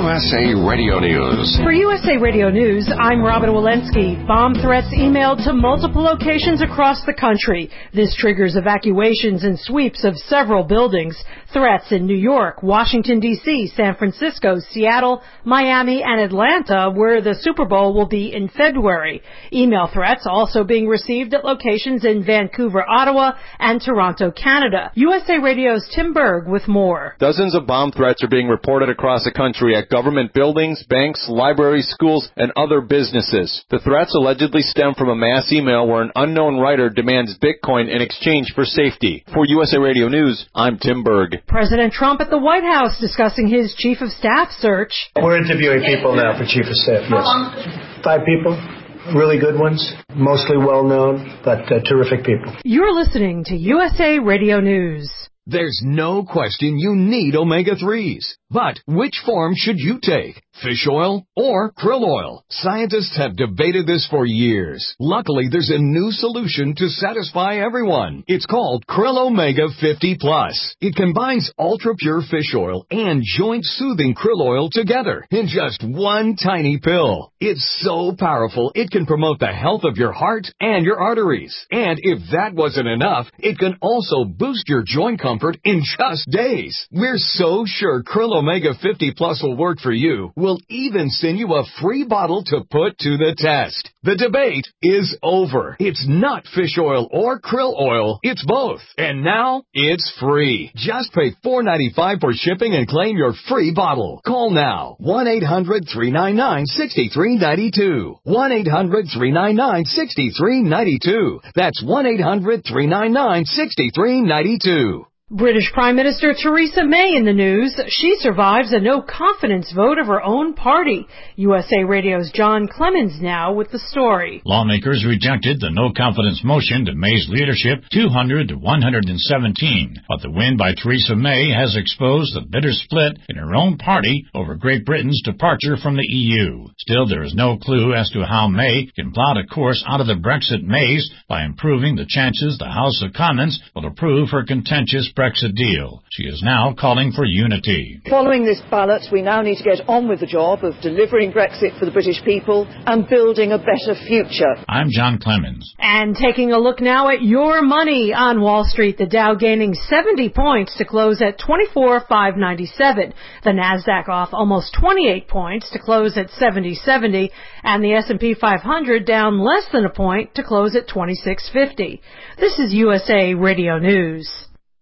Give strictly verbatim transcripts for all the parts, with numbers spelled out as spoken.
S A Radio News. For U S A Radio News, I'm Robin Walensky. Bomb threats emailed to multiple locations across the country. This triggers evacuations and sweeps of several buildings. Threats in New York, Washington, D C, San Francisco, Seattle, Miami, and Atlanta, where the Super Bowl will be in February. Email threats also being received at locations in Vancouver, Ottawa, and Toronto, Canada. U S A Radio's Tim Berg with more. Dozens of bomb threats are being reported across the country at government buildings, banks, libraries, schools, and other businesses. The threats allegedly stem from a mass email where an unknown writer demands Bitcoin in exchange for safety. For U S A Radio News, I'm Tim Berg. President Trump at the White House discussing his chief of staff search. We're interviewing people now for chief of staff, yes. Five people. Really good ones, mostly well-known, but uh, terrific people. You're listening to U S A Radio News. There's no question you need omega threes. But which form should you take? Fish oil or krill oil? Scientists have debated this for years. Luckily, there's a new solution to satisfy everyone. It's called Krill Omega fifty plus. It combines ultra-pure fish oil and joint-soothing krill oil together in just one tiny pill. It's so powerful, it can promote the health of your heart and your arteries. And if that wasn't enough, it can also boost your joint comfort in just days. We're so sure Krill Omega fifty plus will work for you. We'll even send you a free bottle to put to the test. The debate is over. It's not fish oil or krill oil. It's both. And now it's free. Just pay four dollars and ninety-five cents for shipping and claim your free bottle. Call now. one eight hundred three nine nine six three nine two. one eight hundred three nine nine six three nine two. That's one eight hundred three nine nine six three nine two. British Prime Minister Theresa May in the news. She survives a no-confidence vote of her own party. U S A Radio's John Clemens now with the story. Lawmakers rejected the no-confidence motion to May's leadership two hundred to one hundred seventeen. But the win by Theresa May has exposed the bitter split in her own party over Great Britain's departure from the E U. Still, there is no clue as to how May can plot a course out of the Brexit maze by improving the chances the House of Commons will approve her contentious Brexit deal. She is now calling for unity. Following this ballot, we now need to get on with the job of delivering Brexit for the British people and building a better future. I'm John Clemens. And taking a look now at your money on Wall Street, the Dow gaining seventy points to close at twenty-four thousand five hundred ninety-seven. The Nasdaq off almost twenty-eight points to close at seventy seventy, and the S and P five hundred down less than a point to close at twenty-six fifty. This is U S A Radio News.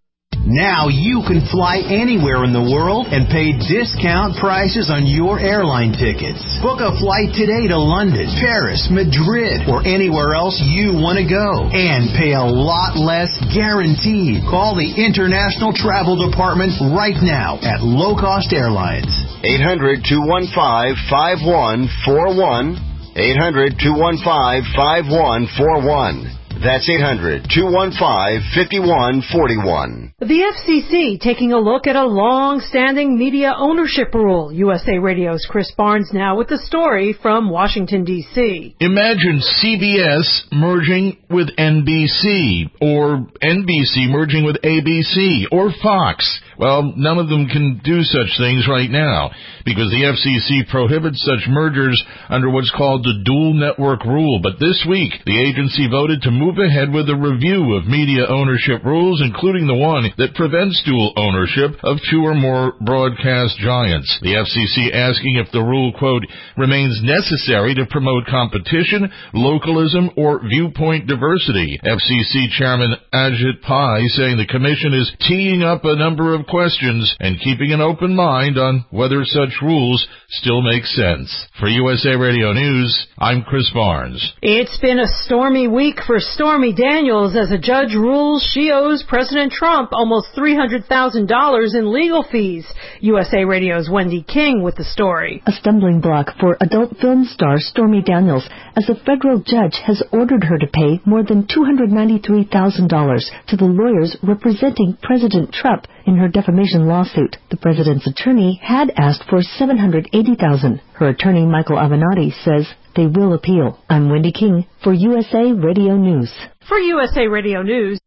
Now you can fly anywhere in the world and pay discount prices on your airline tickets. Book a flight today to London, Paris, Madrid, or anywhere else you want to go. And pay a lot less guaranteed. Call the International Travel Department right now at Low Cost Airlines. eight hundred two one five five one four one. eight hundred two one five five one four one. That's eight hundred two one five five one four one. The F C C taking a look at a long-standing media ownership rule. U S A Radio's Chris Barnes now with the story from Washington, D C. Imagine C B S merging with N B C, or N B C merging with A B C, or Fox. Well, none of them can do such things right now, because the F C C prohibits such mergers under what's called the dual network rule. But this week, the agency voted to move ahead with a review of media ownership rules, including the one that prevents dual ownership of two or more broadcast giants. The F C C asking if the rule, quote, remains necessary to promote competition, localism, or viewpoint diversity. F C C Chairman Ajit Pai saying the Commission is teeing up a number of questions and keeping an open mind on whether such rules still make sense. For U S A Radio News, I'm Chris Barnes. It's been a stormy week for Stormy Daniels as a judge rules she owes President Trump almost three hundred thousand dollars in legal fees. U S A Radio's Wendy King with the story. A stumbling block for adult film star Stormy Daniels as a federal judge has ordered her to pay more than two hundred ninety-three thousand dollars to the lawyers representing President Trump in her defamation lawsuit. The president's attorney had asked for seven hundred eighty thousand dollars. Her attorney, Michael Avenatti, says they will appeal. I'm Wendy King for U S A Radio News. For U S A Radio News,